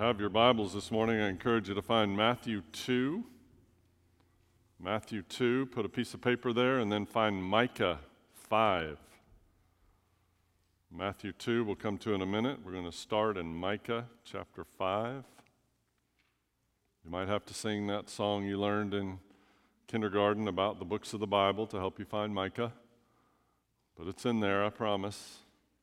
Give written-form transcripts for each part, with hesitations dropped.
have your Bibles this morning, I encourage you to find Matthew 2. Matthew 2, put a piece of paper there, and then find Micah 5. Matthew 2 we'll come to in a minute. We're going to start in Micah chapter 5. You might have to sing that song you learned in kindergarten about the books of the Bible to help you find Micah. But it's in there, I promise.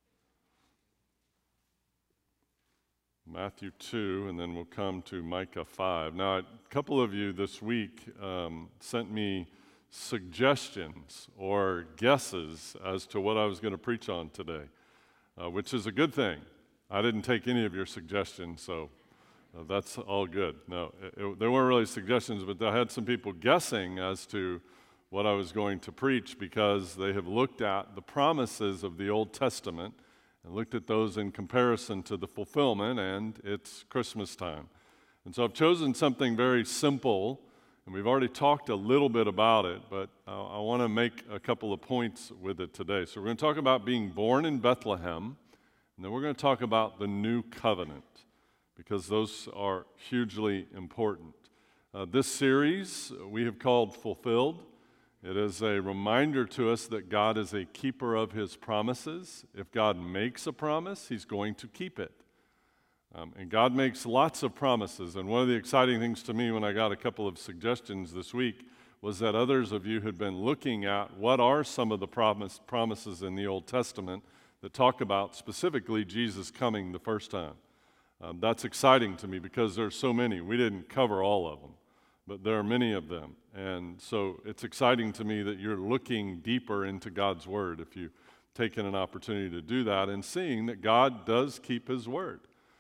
Matthew 2, and then we'll come to Micah 5. Now, a couple of you this week sent me suggestions or guesses as to what I was going to preach on today, which is a good thing. I didn't take any of your suggestions, so that's all good. No, they weren't really suggestions, but I had some people guessing as to what I was going to preach because they have looked at the promises of the Old Testament and looked at those in comparison to the fulfillment, and it's Christmas time. And so I've chosen something very simple, and we've already talked a little bit about it, but I want to make a couple of points with it today. So we're going to talk about being born in Bethlehem, and then we're going to talk about the new covenant, because those are hugely important. This series we have called Fulfilled. It is a reminder to us that God is a keeper of His promises. If God makes a promise, He's going to keep it. And God makes lots of promises. And one of the exciting things to me when I got a couple of suggestions this week was that others of you had been looking at what are some of the promises in the Old Testament that talk about specifically Jesus coming the first time. That's exciting to me because there's so many. We didn't cover all of them, but there are many of them. And so it's exciting to me that you're looking deeper into God's Word if you've taken an opportunity to do that and seeing that God does keep His Word.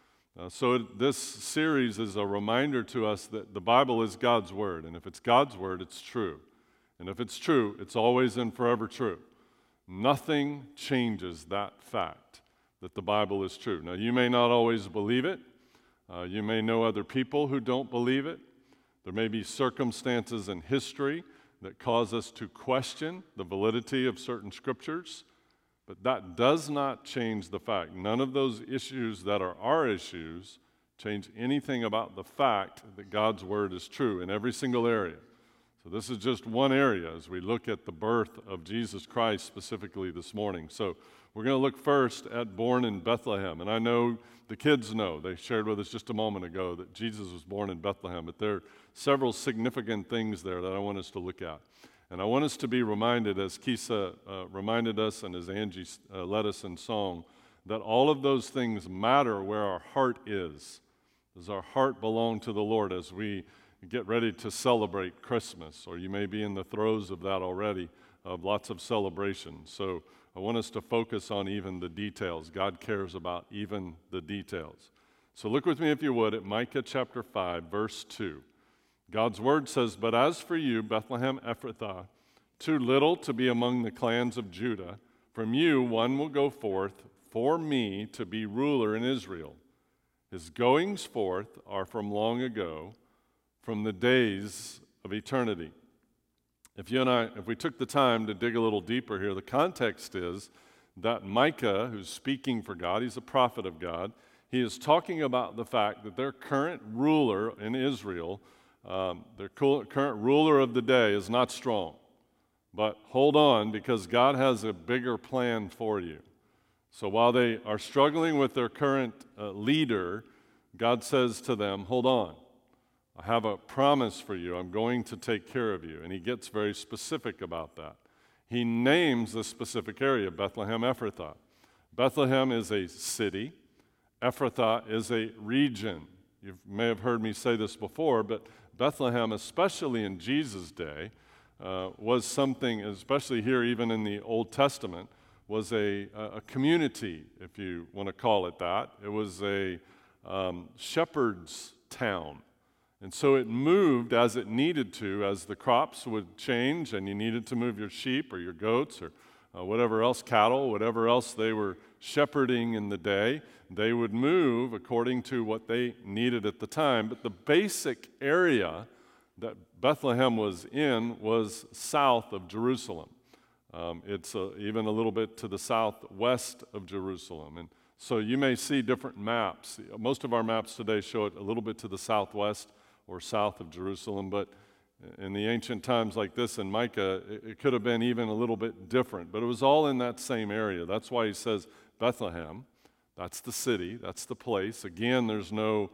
This series is a reminder to us that the Bible is God's Word, and if it's God's Word, it's true. And if it's true, it's always and forever true. Nothing changes that fact that the Bible is true. Now, you may not always believe it. You may know other people who don't believe it. There may be circumstances in history that cause us to question the validity of certain scriptures, but that does not change the fact. None of those issues that are our issues change anything about the fact that God's Word is true in every single area. So this is just one area as we look at the birth of Jesus Christ specifically this morning. So we're going to look first at born in Bethlehem. And I know the kids know. They shared with us just a moment ago that Jesus was born in Bethlehem. But there are several significant things there that I want us to look at. And I want us to be reminded, as Kisa reminded us and as Angie led us in song, that all of those things matter where our heart is. Does our heart belong to the Lord as we get ready to celebrate Christmas? Or you may be in the throes of that already, of lots of celebrations. So I want us to focus on even the details. God cares about even the details. So look with me, if you would, at Micah chapter 5, verse 2. God's word says, "But as for you, Bethlehem Ephrathah, too little to be among the clans of Judah, from you one will go forth for me to be ruler in Israel. His goings forth are from long ago, from the days of eternity." If we took the time to dig a little deeper here, the context is that Micah, who's speaking for God, he's a prophet of God, he is talking about the fact that their current ruler in Israel, their current ruler of the day is not strong. But hold on, because God has a bigger plan for you. So while they are struggling with their current leader, God says to them, hold on. I have a promise for you. I'm going to take care of you. And he gets very specific about that. He names the specific area, Bethlehem Ephrathah. Bethlehem is a city. Ephrathah is a region. You may have heard me say this before, but Bethlehem, especially in Jesus' day, was something, especially here even in the Old Testament, was a community, if you want to call it that. It was a shepherd's town. And so it moved as it needed to, as the crops would change and you needed to move your sheep or your goats or whatever else, cattle, whatever else they were shepherding in the day, they would move according to what they needed at the time. But the basic area that Bethlehem was in was south of Jerusalem. It's even a little bit to the southwest of Jerusalem. And So you may see different maps. Most of our maps today show it a little bit to the southwest or south of Jerusalem, but in the ancient times like this in Micah, it could have been even a little bit different, but it was all in that same area. That's why he says Bethlehem. That's the city, that's the place. Again, there's no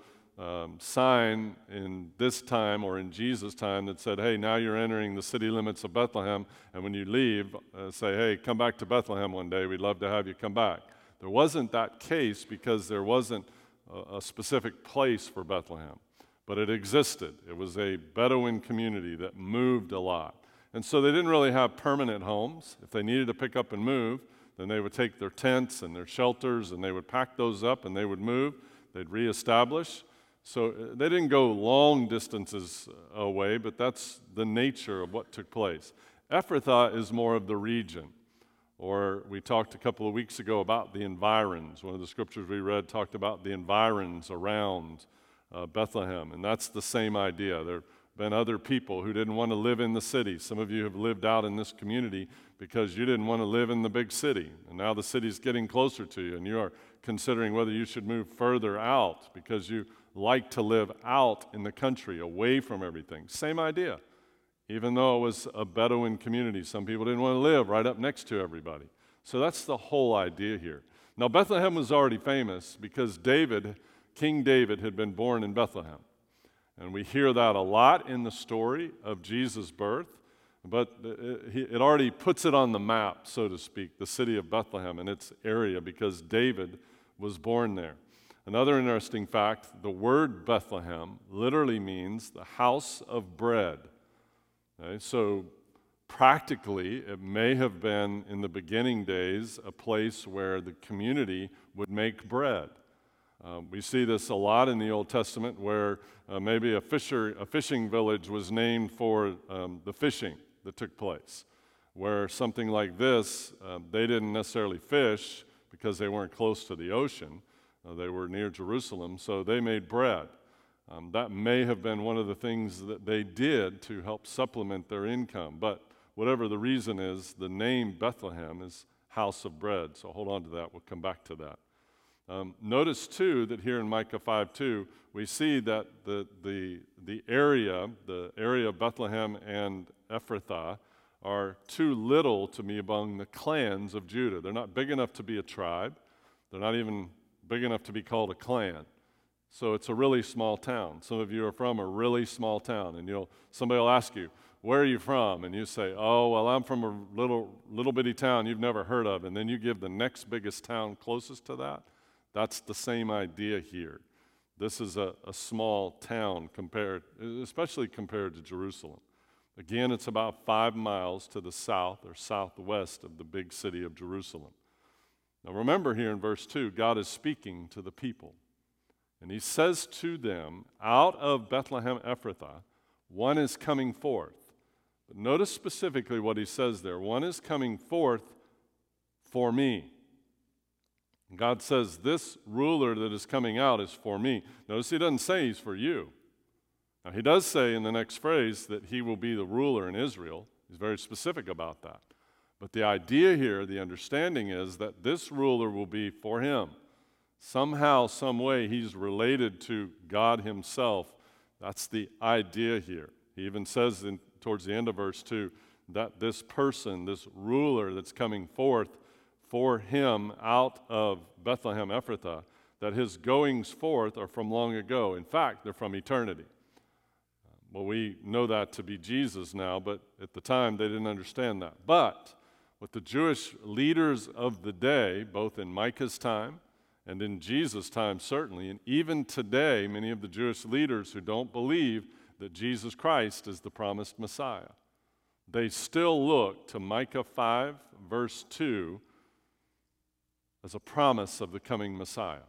sign in this time or in Jesus' time that said, hey, now you're entering the city limits of Bethlehem, and when you leave, say, hey, come back to Bethlehem one day. We'd love to have you come back. There wasn't that case because there wasn't a specific place for Bethlehem, but it existed. It was a Bedouin community that moved a lot. And so they didn't really have permanent homes. If they needed to pick up and move, then they would take their tents and their shelters and they would pack those up and they would move. They'd reestablish. So they didn't go long distances away, but that's the nature of what took place. Ephrathah is more of the region. Or we talked a couple of weeks ago about the environs. One of the scriptures we read talked about the environs around Bethlehem, and that's the same idea. There have been other people who didn't want to live in the city. Some of you have lived out in this community because you didn't want to live in the big city, and now the city's getting closer to you, and you are considering whether you should move further out because you like to live out in the country, away from everything. Same idea. Even though it was a Bedouin community, some people didn't want to live right up next to everybody. So that's the whole idea here. Now, Bethlehem was already famous because King David had been born in Bethlehem. And we hear that a lot in the story of Jesus' birth, but it already puts it on the map, so to speak, the city of Bethlehem and its area, because David was born there. Another interesting fact, the word Bethlehem literally means the house of bread. Okay, so practically, it may have been in the beginning days a place where the community would make bread. We see this a lot in the Old Testament where maybe a fishing village was named for the fishing that took place. Where something like this, they didn't necessarily fish because they weren't close to the ocean. They were near Jerusalem, so they made bread. That may have been one of the things that they did to help supplement their income. But whatever the reason is, the name Bethlehem is house of bread. So hold on to that. We'll come back to that. Notice, too, that here in Micah 5:2, we see that the area of Bethlehem and Ephrathah are too little to be among the clans of Judah. They're not big enough to be a tribe. They're not even big enough to be called a clan. So it's a really small town. Some of you are from a really small town, and somebody will ask you, where are you from? And you say, oh, well, I'm from a little bitty town you've never heard of, and then you give the next biggest town closest to that. That's the same idea here. This is a small town especially compared to Jerusalem. Again, it's about 5 miles to the south or southwest of the big city of Jerusalem. Now remember here in verse 2, God is speaking to the people. And he says to them, out of Bethlehem Ephrathah, one is coming forth. But notice specifically what he says there. One is coming forth for me. And God says, this ruler that is coming out is for me. Notice he doesn't say he's for you. Now he does say in the next phrase that he will be the ruler in Israel. He's very specific about that. But the idea here, the understanding is that this ruler will be for him. Somehow, some way, he's related to God himself. That's the idea here. He even says towards the end of verse 2 that this person, this ruler that's coming forth for him out of Bethlehem Ephrathah, that his goings forth are from long ago. In fact, they're from eternity. Well, we know that to be Jesus now, but at the time they didn't understand that. But what the Jewish leaders of the day, both in Micah's time and in Jesus' time certainly, and even today, many of the Jewish leaders who don't believe that Jesus Christ is the promised Messiah, they still look to Micah 5, verse 2, as a promise of the coming Messiah.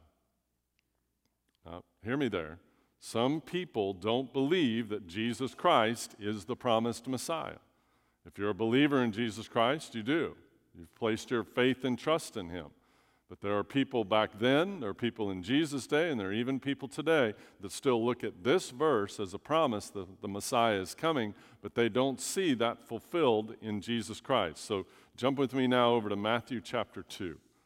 Now, hear me there. Some people don't believe that Jesus Christ is the promised Messiah. If you're a believer in Jesus Christ, you do. You've placed your faith and trust in him. But there are people back then, there are people in Jesus' day, and there are even people today that still look at this verse as a promise that the Messiah is coming, but they don't see that fulfilled in Jesus Christ. So jump with me now over to Matthew chapter 2.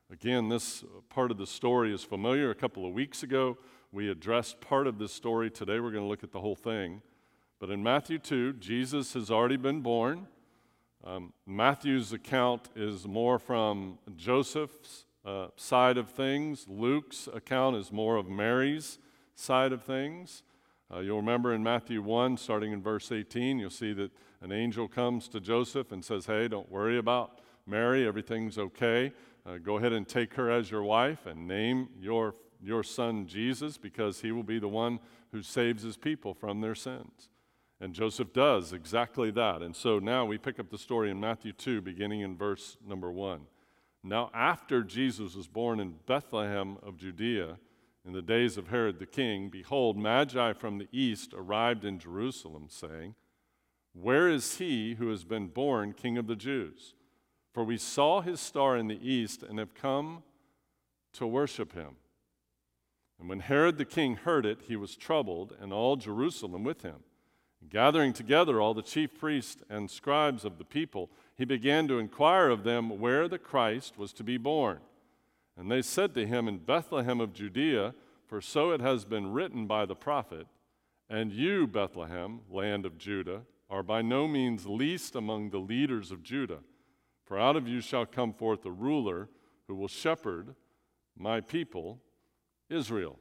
Again, this part of the story is familiar. A couple of weeks ago, we addressed part of this story. Today, we're going to look at the whole thing. But in Matthew 2, Jesus has already been born. Matthew's account is more from Joseph's side of things. Luke's account is more of Mary's side of things. You'll remember in Matthew 1, starting in verse 18, you'll see that an angel comes to Joseph and says, hey, don't worry about Mary, everything's okay. Go ahead and take her as your wife and name your son Jesus, because he will be the one who saves his people from their sins. And Joseph does exactly that. And so now we pick up the story in Matthew 2, beginning in verse number 1. Now after Jesus was born in Bethlehem of Judea, in the days of Herod the king, behold, Magi from the east arrived in Jerusalem, saying, where is he who has been born King of the Jews? For we saw his star in the east and have come to worship him. And when Herod the king heard it, he was troubled, and all Jerusalem with him. Gathering together all the chief priests and scribes of the people, he began to inquire of them where the Christ was to be born. And they said to him, in Bethlehem of Judea, for so it has been written by the prophet, and you, Bethlehem, land of Judah, are by no means least among the leaders of Judah. For out of you shall come forth a ruler who will shepherd my people, Israel.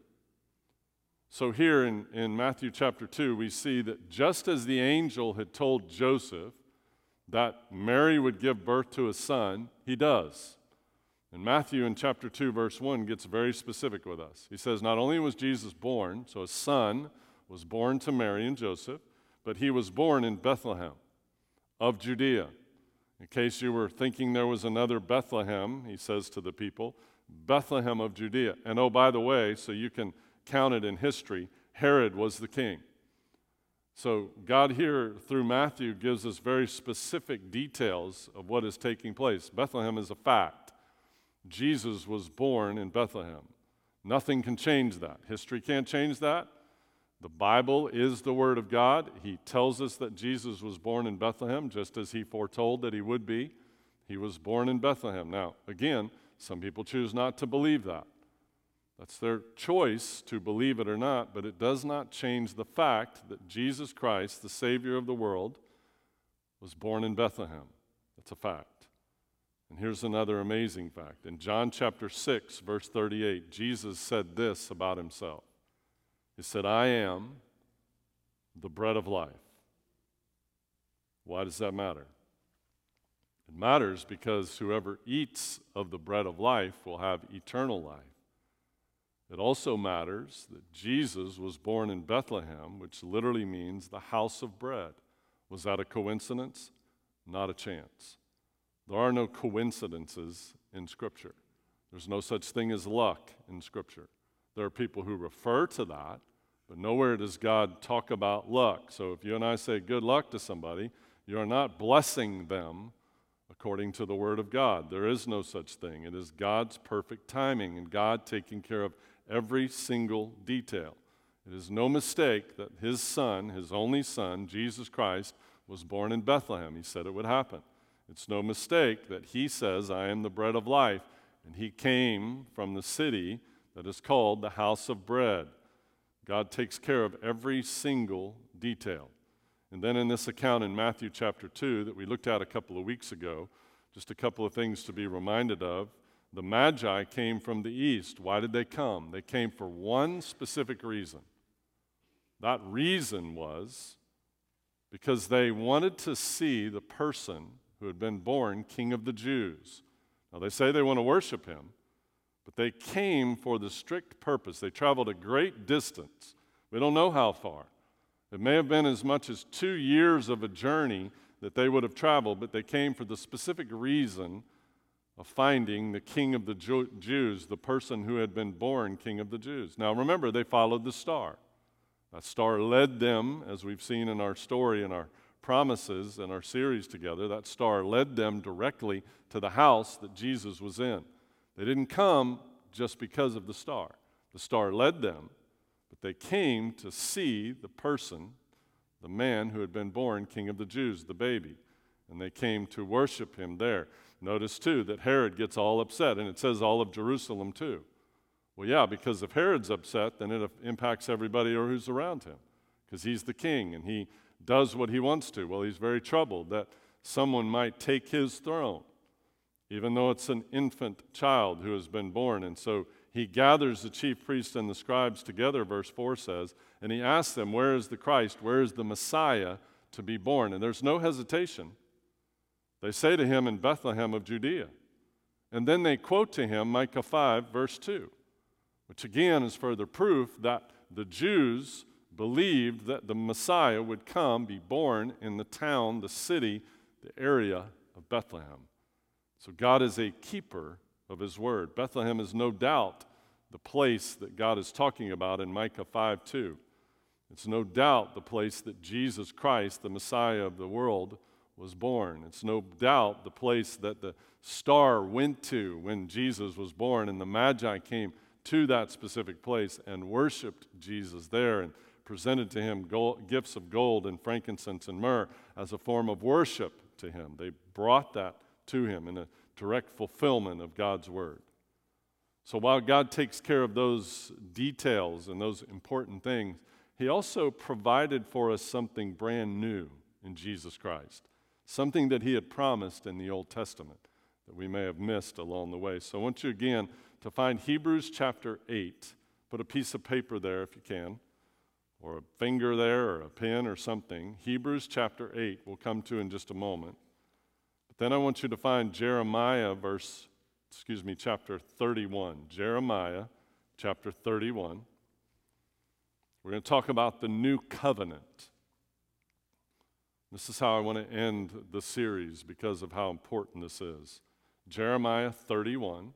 So here in Matthew chapter 2, we see that just as the angel had told Joseph that Mary would give birth to a son, he does. And Matthew in chapter 2, verse 1 gets very specific with us. He says, not only was Jesus born, so a son was born to Mary and Joseph, but he was born in Bethlehem of Judea. In case you were thinking there was another Bethlehem, he says to the people, Bethlehem of Judea. And oh, by the way, so you can count it in history, Herod was the king. So God here, through Matthew, gives us very specific details of what is taking place. Bethlehem is a fact. Jesus was born in Bethlehem. Nothing can change that. History can't change that. The Bible is the Word of God. He tells us that Jesus was born in Bethlehem, just as he foretold that he would be. He was born in Bethlehem. Now, again, some people choose not to believe that. That's their choice to believe it or not, but it does not change the fact that Jesus Christ, the Savior of the world, was born in Bethlehem. That's a fact. And here's another amazing fact. In John chapter 6, verse 38, Jesus said this about himself. He said, I am the bread of life. Why does that matter? It matters because whoever eats of the bread of life will have eternal life. It also matters that Jesus was born in Bethlehem, which literally means the house of bread. Was that a coincidence? Not a chance. There are no coincidences in Scripture. There's no such thing as luck in Scripture. There are people who refer to that, but nowhere does God talk about luck. So if you and I say good luck to somebody, you are not blessing them according to the Word of God. There is no such thing. It is God's perfect timing and God taking care of every single detail. It is no mistake that his son, his only son, Jesus Christ, was born in Bethlehem. He said it would happen. It's no mistake that he says, I am the bread of life, and he came from the city that is called the house of bread. God takes care of every single detail. And then in this account in Matthew chapter 2 that we looked at a couple of weeks ago, just a couple of things to be reminded of. The Magi came from the east. Why did they come? They came for one specific reason. That reason was because they wanted to see the person who had been born King of the Jews. Now they say they want to worship him, but they came for the strict purpose. They traveled a great distance. We don't know how far. It may have been as much as 2 years of a journey that they would have traveled, but they came for the specific reason of finding the King of the Jews, the person who had been born King of the Jews. Now remember, they followed the star. That star led them, as we've seen in our story and our promises and our series together, that star led them directly to the house that Jesus was in. They didn't come just because of the star. The star led them, but they came to see the person, the man who had been born King of the Jews, the baby, and they came to worship him there. Notice, too, that Herod gets all upset, and it says all of Jerusalem, too. Well, yeah, because if Herod's upset, then it impacts everybody who's around him, because he's the king, and he does what he wants to. Well, he's very troubled that someone might take his throne, even though it's an infant child who has been born. And so he gathers the chief priests and the scribes together, verse 4 says, and he asks them, where is the Christ, where is the Messiah to be born? And there's no hesitation. They say to him, in Bethlehem of Judea. And then they quote to him Micah 5, verse 2, which again is further proof that the Jews believed that the Messiah would come, be born in the town, the city, the area of Bethlehem. So God is a keeper of his word. Bethlehem is no doubt the place that God is talking about in Micah 5:2. It's no doubt the place that Jesus Christ, the Messiah of the world, was born. It's no doubt the place that the star went to when Jesus was born, and the Magi came to that specific place and worshiped Jesus there and presented to him gifts of gold and frankincense and myrrh as a form of worship to him. They brought that to him in a direct fulfillment of God's word. So while God takes care of those details and those important things, he also provided for us something brand new in Jesus Christ, something that he had promised in the Old Testament that we may have missed along the way. So I want you again to find Hebrews chapter 8. Put a piece of paper there if you can, or a finger there, or a pen or something. Hebrews chapter 8 we'll come to in just a moment. But then I want you to find Jeremiah chapter 31. Jeremiah chapter 31. We're going to talk about the new covenant. This is how I want to end the series because of how important this is. Jeremiah 31,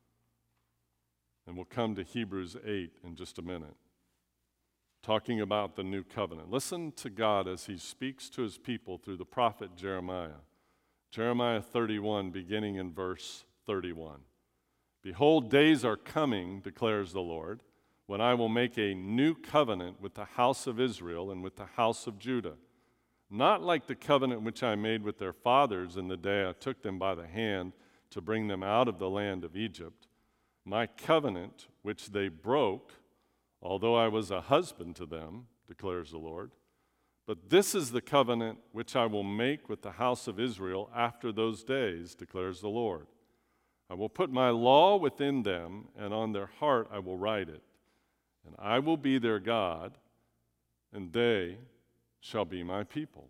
and we'll come to Hebrews 8 in just a minute, talking about the new covenant. Listen to God as he speaks to his people through the prophet Jeremiah. Jeremiah 31, beginning in verse 31. Behold, days are coming, declares the Lord, when I will make a new covenant with the house of Israel and with the house of Judah. Not like the covenant which I made with their fathers in the day I took them by the hand to bring them out of the land of Egypt, my covenant which they broke, although I was a husband to them, declares the Lord. But this is the covenant which I will make with the house of Israel after those days, declares the Lord. I will put my law within them, and on their heart I will write it. And I will be their God, and they shall be my people.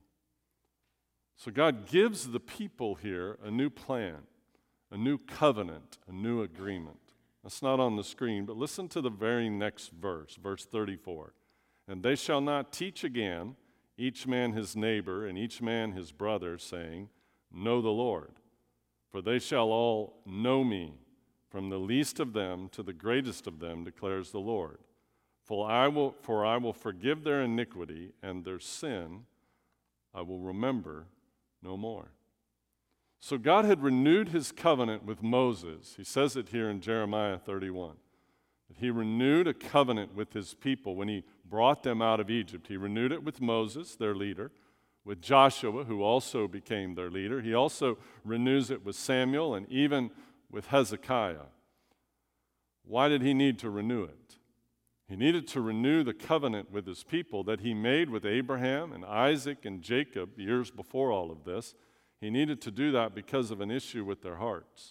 So God gives the people here a new plan, a new covenant, a new agreement. That's not on the screen, but listen to the very next verse, verse 34. And they shall not teach again, each man his neighbor and each man his brother, saying, Know the Lord. For they shall all know me, from the least of them to the greatest of them, declares the Lord. For I will forgive their iniquity, and their sin I will remember no more. So God had renewed his covenant with Moses. He says it here in Jeremiah 31. That he renewed a covenant with his people when he brought them out of Egypt. He renewed it with Moses, their leader, with Joshua, who also became their leader. He also renews it with Samuel and even with Hezekiah. Why did he need to renew it? He needed to renew the covenant with his people that he made with Abraham and Isaac and Jacob years before all of this. He needed to do that because of an issue with their hearts: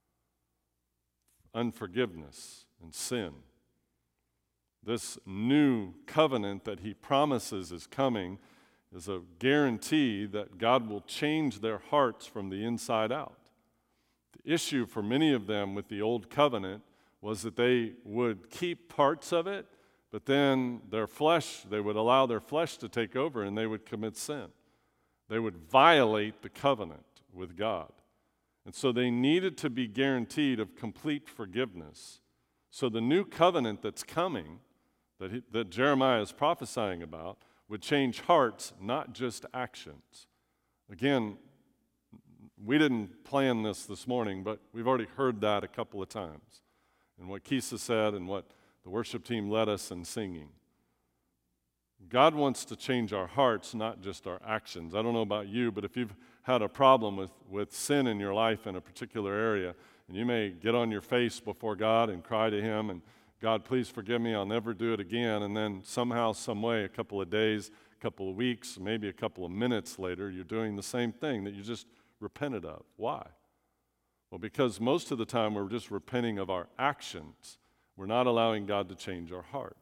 unforgiveness and sin. This new covenant that he promises is coming is a guarantee that God will change their hearts from the inside out. The issue for many of them with the old covenant was that they would keep parts of it, but then they would allow their flesh to take over and they would commit sin. They would violate the covenant with God. And so they needed to be guaranteed of complete forgiveness. So the new covenant that's coming, that Jeremiah is prophesying about, would change hearts, not just actions. Again, we didn't plan this morning, but we've already heard that a couple of times. And what Kisa said and what the worship team led us in singing. God wants to change our hearts, not just our actions. I don't know about you, but if you've had a problem with sin in your life in a particular area, and you may get on your face before God and cry to Him, and God, please forgive me, I'll never do it again. And then somehow, some way, a couple of days, a couple of weeks, maybe a couple of minutes later, you're doing the same thing that you just repented of. Why? Well, because most of the time we're just repenting of our actions. We're not allowing God to change our heart.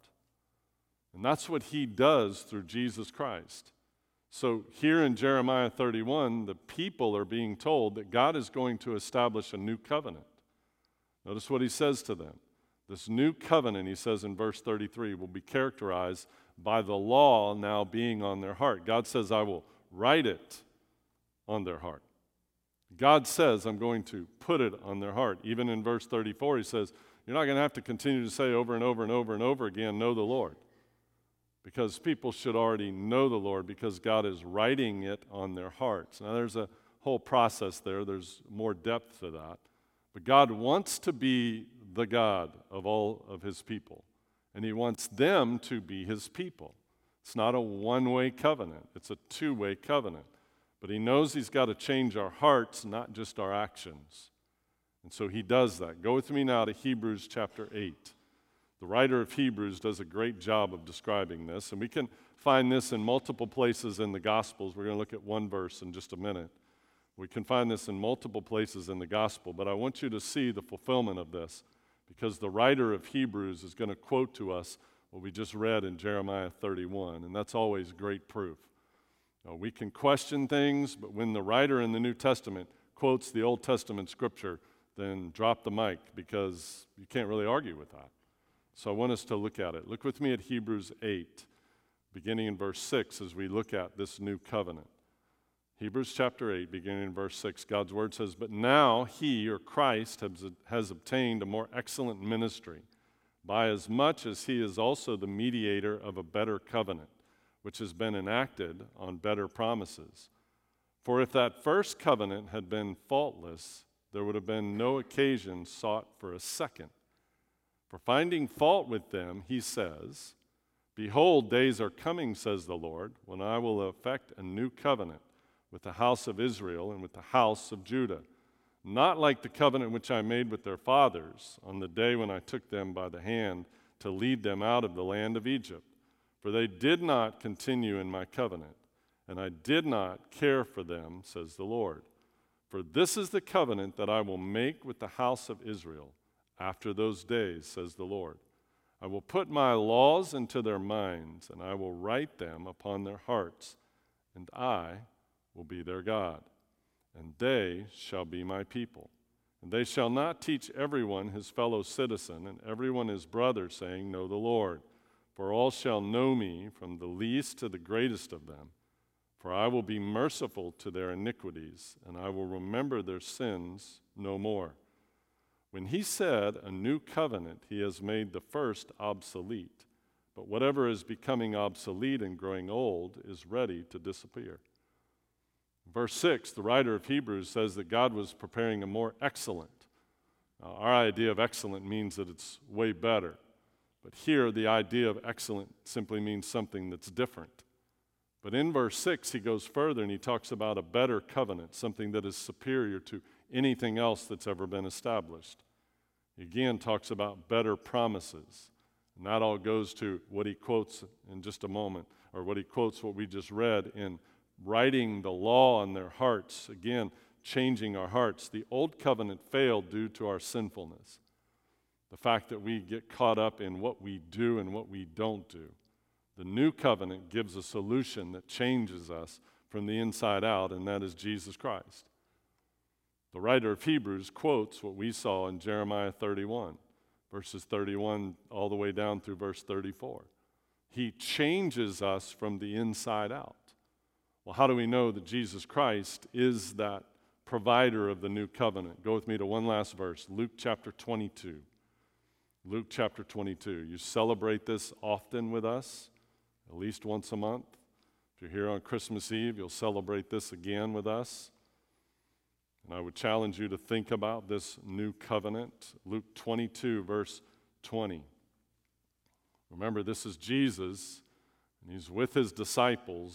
And that's what He does through Jesus Christ. So here in Jeremiah 31, the people are being told that God is going to establish a new covenant. Notice what He says to them. This new covenant, He says in verse 33, will be characterized by the law now being on their heart. God says, I will write it on their heart. God says, I'm going to put it on their heart. Even in verse 34, He says, you're not going to have to continue to say over and over and over and over again, know the Lord. Because people should already know the Lord because God is writing it on their hearts. Now, there's a whole process there. There's more depth to that. But God wants to be the God of all of His people. And He wants them to be His people. It's not a one-way covenant. It's a two-way covenant. But He knows He's got to change our hearts, not just our actions. And so He does that. Go with me now to Hebrews chapter 8. The writer of Hebrews does a great job of describing this, and we can find this in multiple places in the Gospels. We're going to look at one verse in just a minute. We can find this in multiple places in the Gospel, but I want you to see the fulfillment of this because the writer of Hebrews is going to quote to us what we just read in Jeremiah 31, and that's always great proof. Now, we can question things, but when the writer in the New Testament quotes the Old Testament Scripture, then drop the mic because you can't really argue with that. So I want us to look at it. Look with me at Hebrews 8, beginning in verse 6 as we look at this new covenant. Hebrews chapter 8, beginning in verse 6, God's word says, but now He, or Christ, has obtained a more excellent ministry, by as much as He is also the mediator of a better covenant, which has been enacted on better promises. For if that first covenant had been faultless, there would have been no occasion sought for a second. For finding fault with them, He says, behold, days are coming, says the Lord, when I will effect a new covenant with the house of Israel and with the house of Judah, not like the covenant which I made with their fathers on the day when I took them by the hand to lead them out of the land of Egypt. For they did not continue in my covenant, and I did not care for them, says the Lord. For this is the covenant that I will make with the house of Israel after those days, says the Lord. I will put my laws into their minds, and I will write them upon their hearts, and I will be their God, and they shall be my people. And they shall not teach everyone his fellow citizen, and everyone his brother, saying, know the Lord. For all shall know me, from the least to the greatest of them. For I will be merciful to their iniquities, and I will remember their sins no more. When He said a new covenant, He has made the first obsolete. But whatever is becoming obsolete and growing old is ready to disappear. Verse 6, the writer of Hebrews says that God was preparing a more excellent. Now, our idea of excellent means that it's way better. But here, the idea of excellent simply means something that's different. But in verse 6, he goes further and he talks about a better covenant, something that is superior to anything else that's ever been established. He again talks about better promises. And that all goes to what he quotes in just a moment, or what he quotes what we just read in writing the law on their hearts, again, changing our hearts. The old covenant failed due to our sinfulness. The fact that we get caught up in what we do and what we don't do. The new covenant gives a solution that changes us from the inside out, and that is Jesus Christ. The writer of Hebrews quotes what we saw in Jeremiah 31, verses 31 all the way down through verse 34. He changes us from the inside out. Well, how do we know that Jesus Christ is that provider of the new covenant? Go with me to one last verse, Luke chapter 22. Luke chapter 22. You celebrate this often with us, at least once a month. If you're here on Christmas Eve, you'll celebrate this again with us. And I would challenge you to think about this new covenant. Luke 22, verse 20. Remember, this is Jesus, and He's with His disciples,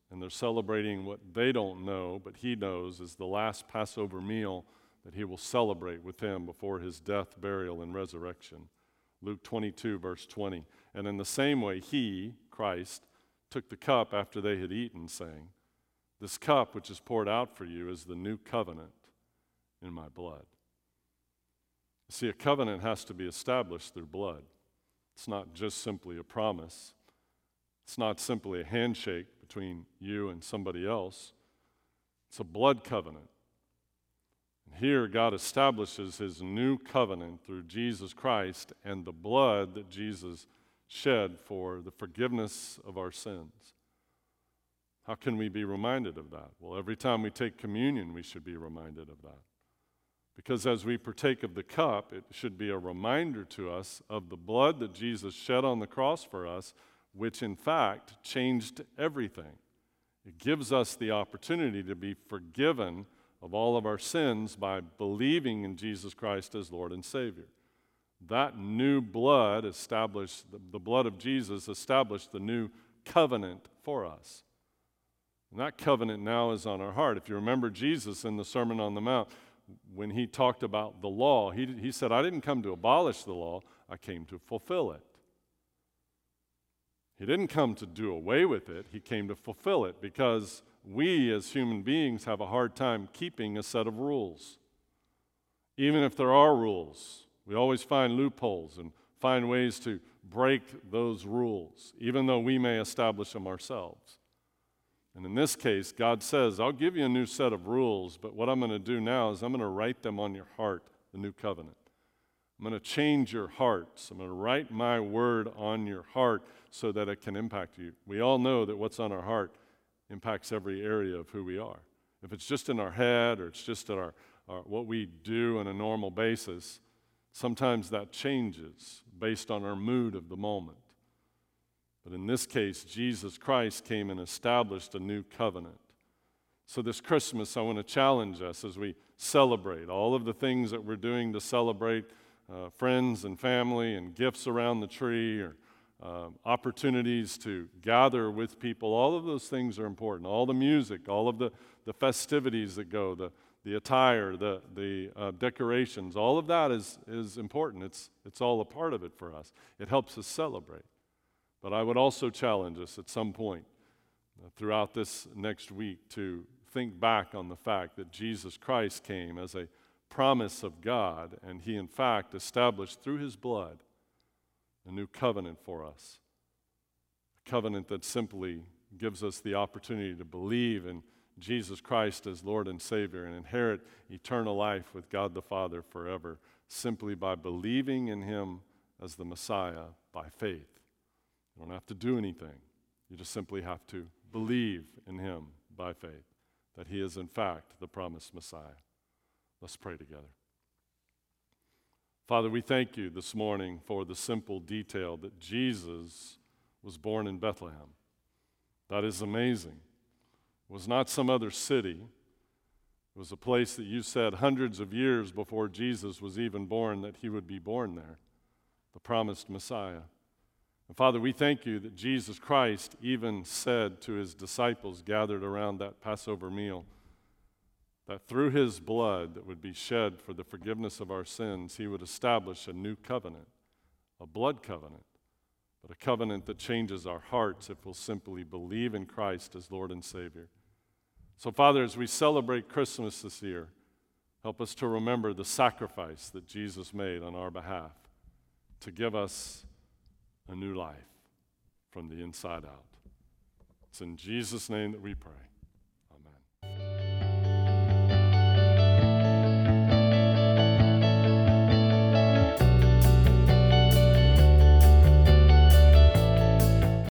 and they're celebrating what they don't know, but he knows is the last Passover meal that he will celebrate with them before his death, burial, and resurrection. Luke 22, verse 20. And in the same way, he, Christ, took the cup after they had eaten, saying, "This cup which is poured out for you is the new covenant in my blood." See, a covenant has to be established through blood. It's not just simply a promise. It's not simply a handshake between you and somebody else. It's a blood covenant. And here, God establishes his new covenant through Jesus Christ and the blood that Jesus shed for the forgiveness of our sins. How can we be reminded of that? Well, every time we take communion, we should be reminded of that. Because as we partake of the cup, it should be a reminder to us of the blood that Jesus shed on the cross for us, which in fact changed everything. It gives us the opportunity to be forgiven of all of our sins by believing in Jesus Christ as Lord and Savior. That new blood established, the blood of Jesus established the new covenant for us. And that covenant now is on our heart. If you remember Jesus in the Sermon on the Mount, when he talked about the law, he said, "I didn't come to abolish the law, I came to fulfill it." He didn't come to do away with it, he came to fulfill it, because we as human beings have a hard time keeping a set of rules. Even if there are rules, we always find loopholes and find ways to break those rules, even though we may establish them ourselves. And in this case, God says, "I'll give you a new set of rules, but what I'm going to do now is I'm going to write them on your heart, the new covenant. I'm going to change your hearts. I'm going to write my word on your heart so that it can impact you." We all know that what's on our heart impacts every area of who we are. If it's just in our head or it's just at our what we do on a normal basis, sometimes that changes based on our mood of the moment. But in this case, Jesus Christ came and established a new covenant. So this Christmas, I want to challenge us as we celebrate all of the things that we're doing to celebrate friends and family and gifts around the tree, or opportunities to gather with people. All of those things are important. All the music, all of the festivities that go, the attire, the decorations, all of that is important. It's all a part of it for us. It helps us celebrate. But I would also challenge us at some point throughout this next week to think back on the fact that Jesus Christ came as a promise of God, and he in fact established through his blood a new covenant for us. A covenant that simply gives us the opportunity to believe in Jesus Christ as Lord and Savior and inherit eternal life with God the Father forever, simply by believing in him as the Messiah by faith. You don't have to do anything. You just simply have to believe in him by faith, that he is in fact the promised Messiah. Let's pray together. Father, we thank you this morning for the simple detail that Jesus was born in Bethlehem. That is amazing. It was not some other city. It was a place that you said hundreds of years before Jesus was even born that he would be born there, the promised Messiah. And Father, we thank you that Jesus Christ even said to his disciples gathered around that Passover meal that through his blood that would be shed for the forgiveness of our sins, he would establish a new covenant, a blood covenant, but a covenant that changes our hearts if we'll simply believe in Christ as Lord and Savior. So, Father, as we celebrate Christmas this year, help us to remember the sacrifice that Jesus made on our behalf to give us a new life from the inside out. It's in Jesus' name that we pray.